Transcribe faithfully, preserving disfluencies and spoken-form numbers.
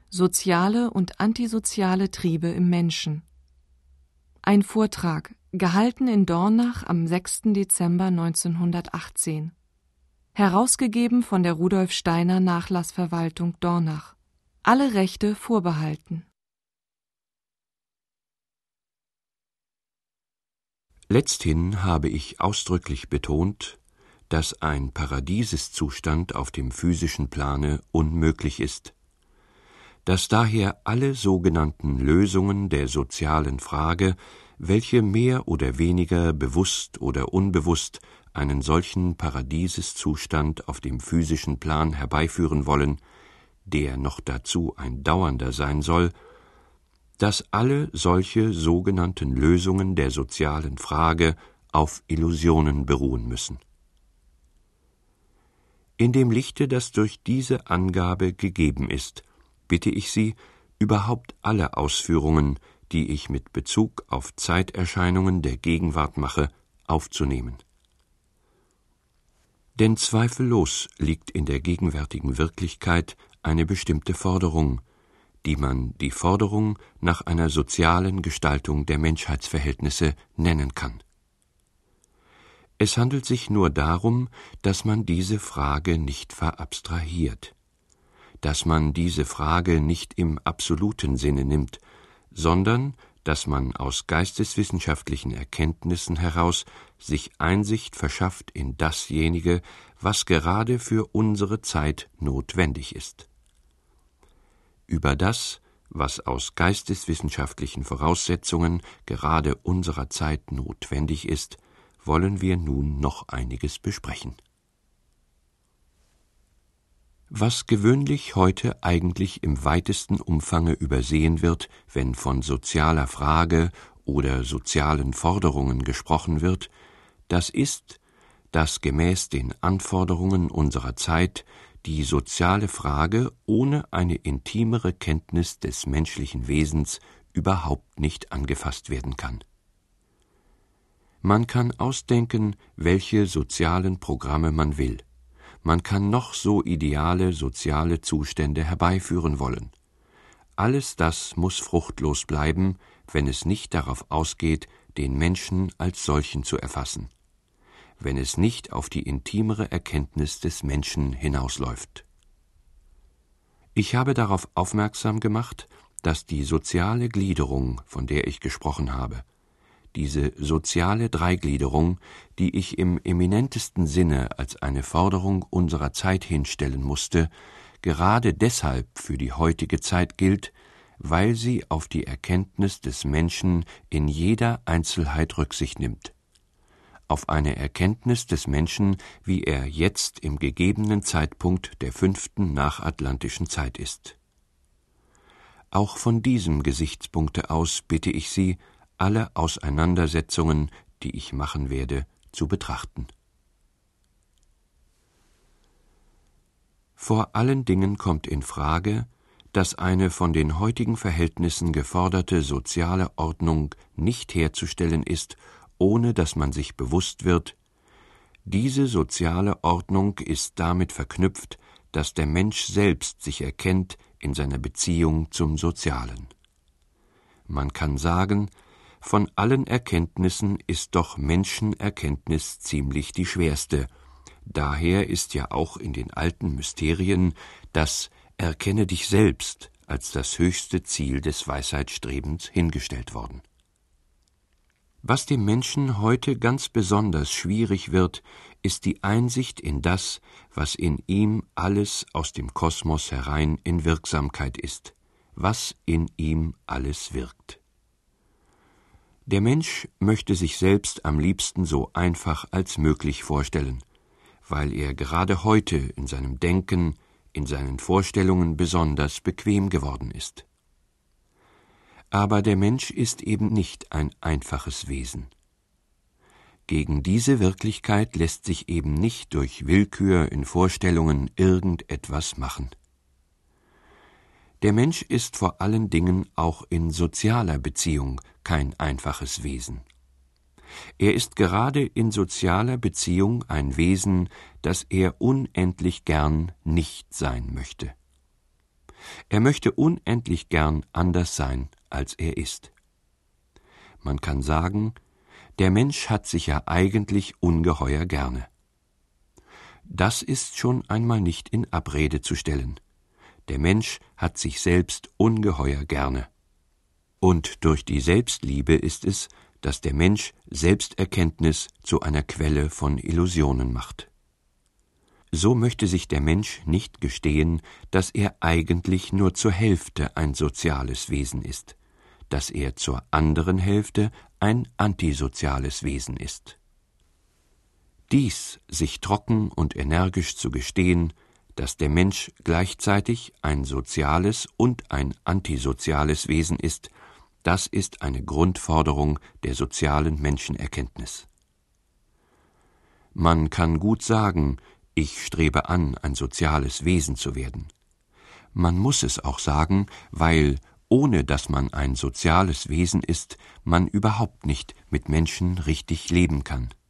Soziale und antisoziale Triebe im Menschen. Ein Vortrag, gehalten in Dornach am sechsten Dezember neunzehnhundertachtzehn. Herausgegeben von der Rudolf Steiner Nachlassverwaltung Dornach. Alle Rechte vorbehalten. Letzthin habe ich ausdrücklich betont, dass ein Paradieseszustand auf dem physischen Plane unmöglich ist, dass daher alle sogenannten Lösungen der sozialen Frage, welche mehr oder weniger bewusst oder unbewusst einen solchen Paradieseszustand auf dem physischen Plan herbeiführen wollen, der noch dazu ein dauernder sein soll, dass alle solche sogenannten Lösungen der sozialen Frage auf Illusionen beruhen müssen. In dem Lichte, das durch diese Angabe gegeben ist, bitte ich Sie, überhaupt alle Ausführungen, die ich mit Bezug auf Zeiterscheinungen der Gegenwart mache, aufzunehmen. Denn zweifellos liegt in der gegenwärtigen Wirklichkeit eine bestimmte Forderung, die man die Forderung nach einer sozialen Gestaltung der Menschheitsverhältnisse nennen kann. Es handelt sich nur darum, dass man diese Frage nicht verabstrahiert, dass man diese Frage nicht im absoluten Sinne nimmt, sondern dass man aus geisteswissenschaftlichen Erkenntnissen heraus sich Einsicht verschafft in dasjenige, was gerade für unsere Zeit notwendig ist. Über das, was aus geisteswissenschaftlichen Voraussetzungen gerade unserer Zeit notwendig ist, wollen wir nun noch einiges besprechen. Was gewöhnlich heute eigentlich im weitesten Umfange übersehen wird, wenn von sozialer Frage oder sozialen Forderungen gesprochen wird, das ist, dass gemäß den Anforderungen unserer Zeit die soziale Frage ohne eine intimere Kenntnis des menschlichen Wesens überhaupt nicht angefasst werden kann. Man kann ausdenken, welche sozialen Programme man will. Man kann noch so ideale soziale Zustände herbeiführen wollen. Alles das muss fruchtlos bleiben, wenn es nicht darauf ausgeht, den Menschen als solchen zu erfassen, wenn es nicht auf die intimere Erkenntnis des Menschen hinausläuft. Ich habe darauf aufmerksam gemacht, dass die soziale Gliederung, von der ich gesprochen habe, diese soziale Dreigliederung, die ich im eminentesten Sinne als eine Forderung unserer Zeit hinstellen musste, gerade deshalb für die heutige Zeit gilt, weil sie auf die Erkenntnis des Menschen in jeder Einzelheit Rücksicht nimmt. Auf eine Erkenntnis des Menschen, wie er jetzt im gegebenen Zeitpunkt der fünften nachatlantischen Zeit ist. Auch von diesem Gesichtspunkte aus bitte ich Sie, alle Auseinandersetzungen, die ich machen werde, zu betrachten. Vor allen Dingen kommt in Frage, dass eine von den heutigen Verhältnissen geforderte soziale Ordnung nicht herzustellen ist, ohne dass man sich bewusst wird, diese soziale Ordnung ist damit verknüpft, dass der Mensch selbst sich erkennt in seiner Beziehung zum Sozialen. Man kann sagen, von allen Erkenntnissen ist doch Menschenerkenntnis ziemlich die schwerste. Daher ist ja auch in den alten Mysterien das Erkenne dich selbst als das höchste Ziel des Weisheitsstrebens hingestellt worden. Was dem Menschen heute ganz besonders schwierig wird, ist die Einsicht in das, was in ihm alles aus dem Kosmos herein in Wirksamkeit ist, was in ihm alles wirkt. Der Mensch möchte sich selbst am liebsten so einfach als möglich vorstellen, weil er gerade heute in seinem Denken, in seinen Vorstellungen besonders bequem geworden ist. Aber der Mensch ist eben nicht ein einfaches Wesen. Gegen diese Wirklichkeit lässt sich eben nicht durch Willkür in Vorstellungen irgendetwas machen. Der Mensch ist vor allen Dingen auch in sozialer Beziehung kein einfaches Wesen. Er ist gerade in sozialer Beziehung ein Wesen, das er unendlich gern nicht sein möchte. Er möchte unendlich gern anders sein, als er ist. Man kann sagen, der Mensch hat sich ja eigentlich ungeheuer gerne. Das ist schon einmal nicht in Abrede zu stellen. Der Mensch hat sich selbst ungeheuer gerne. Und durch die Selbstliebe ist es, dass der Mensch Selbsterkenntnis zu einer Quelle von Illusionen macht. So möchte sich der Mensch nicht gestehen, dass er eigentlich nur zur Hälfte ein soziales Wesen ist, dass er zur anderen Hälfte ein antisoziales Wesen ist. Dies sich trocken und energisch zu gestehen, dass der Mensch gleichzeitig ein soziales und ein antisoziales Wesen ist, das ist eine Grundforderung der sozialen Menschenerkenntnis. Man kann gut sagen, ich strebe an, ein soziales Wesen zu werden. Man muss es auch sagen, weil, ohne dass man ein soziales Wesen ist, man überhaupt nicht mit Menschen richtig leben kann.